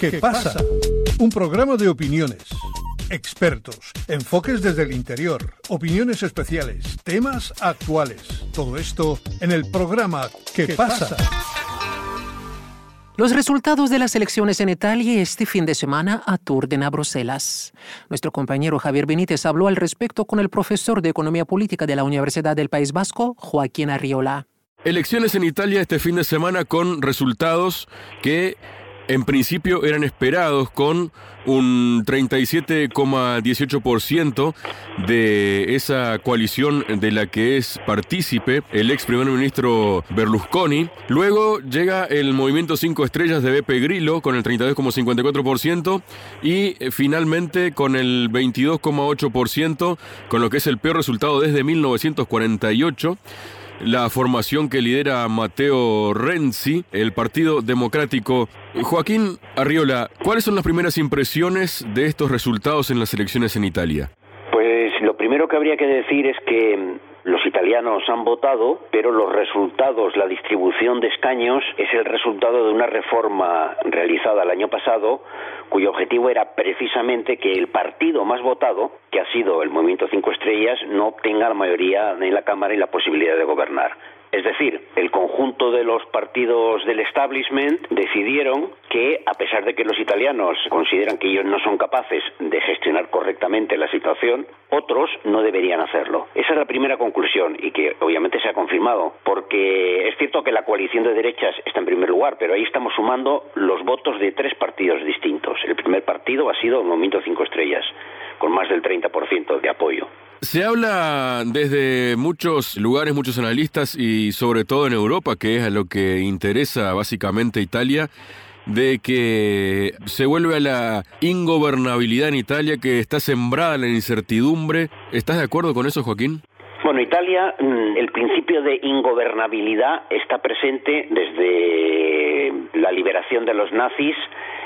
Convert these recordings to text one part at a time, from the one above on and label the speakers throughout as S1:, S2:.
S1: ¿Qué pasa? Un programa de opiniones, expertos, enfoques desde el interior, opiniones especiales, temas actuales. Todo esto en el programa ¿Qué pasa?
S2: Los resultados de las elecciones en Italia este fin de semana aturden a Bruselas. Nuestro compañero Javier Benítez habló al respecto con el profesor de Economía Política de la Universidad del País Vasco, Joaquín Arriola.
S3: Elecciones en Italia este fin de semana con resultados que en principio eran esperados, con un 37,18% de esa coalición de la que es partícipe el ex primer ministro Berlusconi. Luego llega el Movimiento 5 Estrellas de Beppe Grillo con el 32,54% y finalmente con el 22,8%, con lo que es el peor resultado desde 1948. La formación que lidera Matteo Renzi, el Partido Democrático. Joaquín Arriola, ¿cuáles son las primeras impresiones de estos resultados en las elecciones en Italia?
S4: Pues lo primero que habría que decir es que los italianos han votado, pero los resultados, la distribución de escaños, es el resultado de una reforma realizada el año pasado, cuyo objetivo era precisamente que el partido más votado, que ha sido el Movimiento 5 Estrellas, no obtenga la mayoría en la Cámara y la posibilidad de gobernar. Es decir, el conjunto de los partidos del establishment decidieron que, a pesar de que los italianos consideran que ellos no son capaces de gestionar correctamente la situación, otros no deberían hacerlo. Esa es la primera conclusión y que obviamente se ha confirmado, porque es cierto que la coalición de derechas está en primer lugar, pero ahí estamos sumando los votos de tres partidos distintos. El primer partido ha sido el Movimiento 5 Estrellas, con más del 30% de apoyo.
S3: Se habla desde muchos lugares, muchos analistas y sobre todo en Europa, que es a lo que interesa básicamente Italia, de que se vuelve a la ingobernabilidad en Italia, que está sembrada la incertidumbre. ¿Estás de acuerdo con eso, Joaquín?
S4: Bueno, Italia, el principio de ingobernabilidad está presente desde la liberación de los nazis.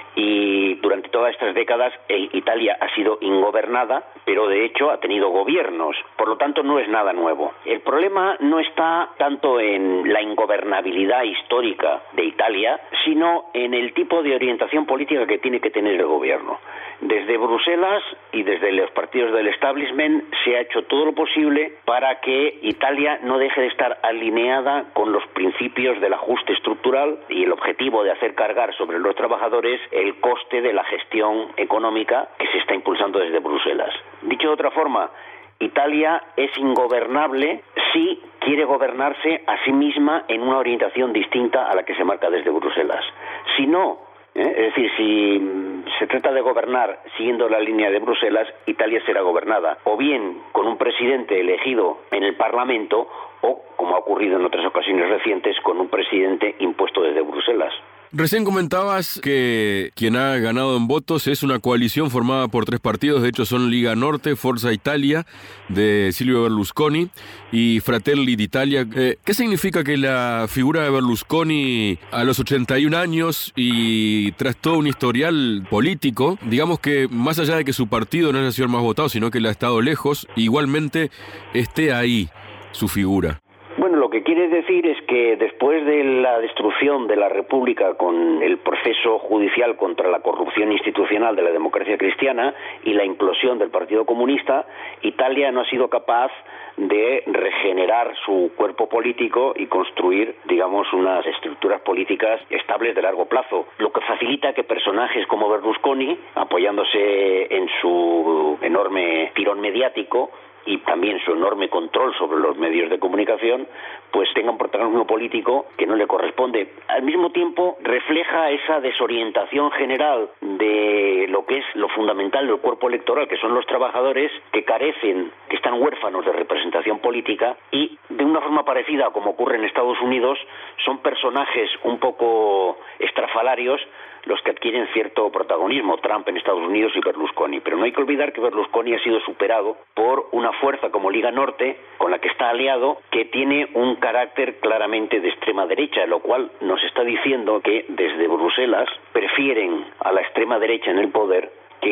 S4: Y durante todas estas décadas Italia ha sido ingobernada, pero de hecho ha tenido gobiernos, por lo tanto no es nada nuevo. El problema no está tanto en la ingobernabilidad histórica de Italia, sino en el tipo de orientación política que tiene que tener el gobierno. Desde Bruselas y desde los partidos del establishment se ha hecho todo lo posible para que Italia no deje de estar alineada con los principios del ajuste estructural y el objetivo de hacer cargar sobre los trabajadores el coste de la gestión económica que se está impulsando desde Bruselas. Dicho de otra forma, Italia es ingobernable si quiere gobernarse a sí misma en una orientación distinta a la que se marca desde Bruselas. Si no, es decir, si se trata de gobernar siguiendo la línea de Bruselas, Italia será gobernada o bien con un presidente elegido en el Parlamento o, como ha ocurrido en otras ocasiones recientes, con un presidente impuesto desde Bruselas.
S3: Recién comentabas que quien ha ganado en votos es una coalición formada por tres partidos, de hecho son Liga Norte, Forza Italia, de Silvio Berlusconi, y Fratelli d'Italia. ¿Qué significa que la figura de Berlusconi a los 81 años y tras todo un historial político, digamos que más allá de que su partido no haya sido el más votado, sino que él ha estado lejos, igualmente esté ahí su figura?
S4: Bueno, lo que quiere decir es que después de la destrucción de la República con el proceso judicial contra la corrupción institucional de la democracia cristiana y la implosión del Partido Comunista, Italia no ha sido capaz de regenerar su cuerpo político y construir, digamos, unas estructuras políticas estables de largo plazo, lo que facilita que personajes como Berlusconi, apoyándose en su enorme tirón mediático, y también su enorme control sobre los medios de comunicación, pues tenga un protagonismo político que no le corresponde. Al mismo tiempo, refleja esa desorientación general de lo que es lo fundamental del cuerpo electoral, que son los trabajadores que carecen, que están huérfanos de representación política y, de una forma parecida a como ocurre en Estados Unidos, son personajes un poco estrafalarios los que adquieren cierto protagonismo, Trump en Estados Unidos y Berlusconi. Pero no hay que olvidar que Berlusconi ha sido superado por una fuerza como Liga Norte, con la que está aliado, que tiene un carácter claramente de extrema derecha, lo cual nos está diciendo que desde Bruselas prefieren a la extrema derecha en el poder que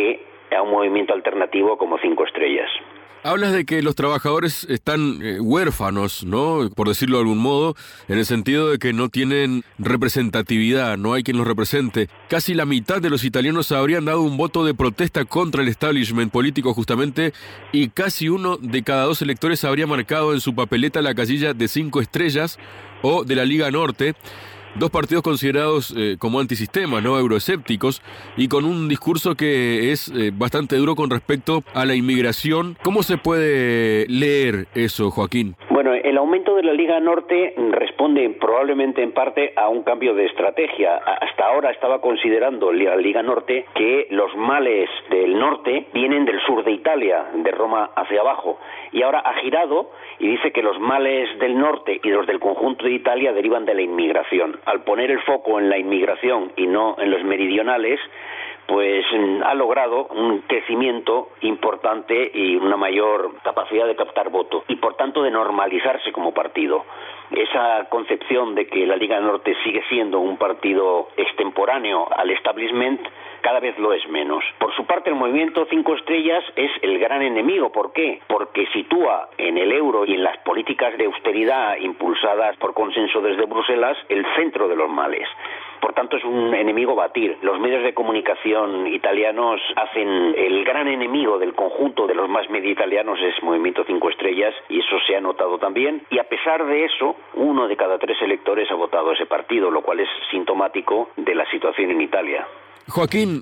S4: a un movimiento alternativo como 5 Estrellas.
S3: Hablas de que los trabajadores están huérfanos, ¿no? Por decirlo de algún modo, en el sentido de que no tienen representatividad, no hay quien los represente. Casi la mitad de los italianos habrían dado un voto de protesta contra el establishment político justamente, y casi 1 de cada 2 electores habría marcado en su papeleta la casilla de 5 Estrellas o de la Liga Norte. 2 partidos considerados como antisistema, ¿no? Euroescépticos, y con un discurso que es bastante duro con respecto a la inmigración. ¿Cómo se puede leer eso, Joaquín?
S4: Bueno, el aumento de la Liga Norte responde probablemente en parte a un cambio de estrategia. Hasta ahora estaba considerando la Liga Norte que los males del norte vienen del sur de Italia, de Roma hacia abajo, y ahora ha girado y dice que los males del norte y los del conjunto de Italia derivan de la inmigración. Al poner el foco en la inmigración y no en los meridionales, pues ha logrado un crecimiento importante y una mayor capacidad de captar voto y por tanto de normalizarse como partido. Esa concepción de que la Liga Norte sigue siendo un partido extemporáneo al establishment cada vez lo es menos. Por su parte, el movimiento 5 Estrellas es el gran enemigo. ¿Por qué? Porque sitúa en el euro y en las políticas de austeridad impulsadas por consenso desde Bruselas el centro de los males. Por tanto, es un enemigo a batir. Los medios de comunicación italianos hacen el gran enemigo del conjunto de los más media italianos es Movimiento 5 Estrellas, y eso se ha notado también. Y a pesar de eso, 1 de cada 3 electores ha votado ese partido, lo cual es sintomático de la situación en Italia.
S3: Joaquín,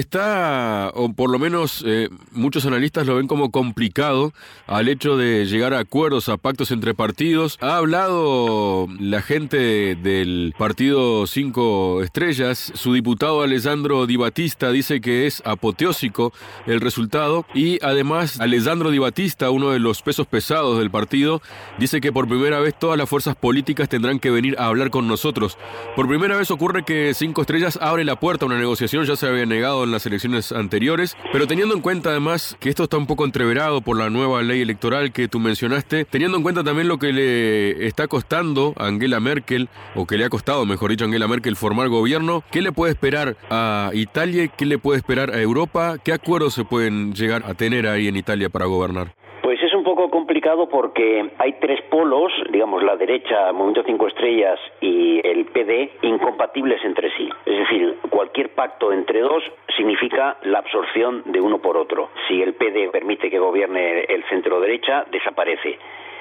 S3: está, o por lo menos muchos analistas lo ven como complicado al hecho de llegar a acuerdos, a pactos entre partidos. Ha hablado la gente del partido 5 Estrellas, su diputado Alessandro Di Battista dice que es apoteósico el resultado, y además Alessandro Di Battista, uno de los pesos pesados del partido, dice que por primera vez todas las fuerzas políticas tendrán que venir a hablar con nosotros. Por primera vez ocurre que 5 Estrellas abre la puerta a una negociación, ya se había negado en las elecciones anteriores, pero teniendo en cuenta además que esto está un poco entreverado por la nueva ley electoral que tú mencionaste, teniendo en cuenta también lo que le está costando a Angela Merkel, o que le ha costado, mejor dicho, a Angela Merkel formar gobierno, ¿qué le puede esperar a Italia? ¿Qué le puede esperar a Europa? ¿Qué acuerdos se pueden llegar a tener ahí en Italia para gobernar?
S4: Pues es un poco complicado porque hay 3 polos, digamos la derecha, Movimiento 5 Estrellas y el PD, incompatibles entre sí. Es decir, cualquier pacto entre 2 significa la absorción de uno por otro. Si el PD permite que gobierne el centro derecha, desaparece.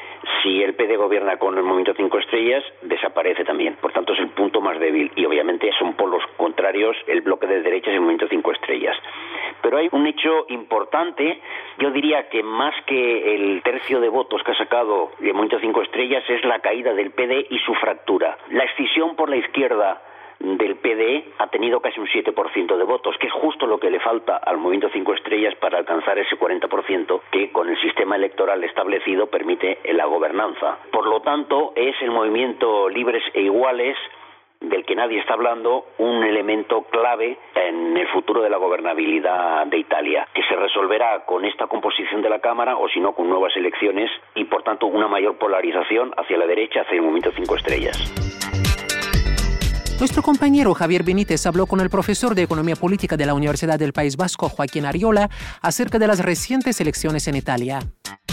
S4: Si el PD gobierna con el Movimiento 5 Estrellas, desaparece también. Por tanto, es el punto más débil. Y obviamente son polos contrarios, el bloque de derechas y el Movimiento 5 Estrellas. Pero hay un hecho importante, yo diría que más que el tercio de votos que ha sacado el Movimiento 5 Estrellas es la caída del PD y su fractura. La escisión por la izquierda del PD ha tenido casi un 7% de votos, que es justo lo que le falta al Movimiento 5 Estrellas para alcanzar ese 40% que con el sistema electoral establecido permite la gobernanza. Por lo tanto, es el movimiento Libres e Iguales, del que nadie está hablando, un elemento clave en el futuro de la gobernabilidad de Italia, que se resolverá con esta composición de la Cámara o si no con nuevas elecciones y por tanto una mayor polarización hacia la derecha, hacia el Movimiento 5 Estrellas.
S2: Nuestro compañero Javier Benítez habló con el profesor de Economía Política de la Universidad del País Vasco, Joaquín Arriola, acerca de las recientes elecciones en Italia.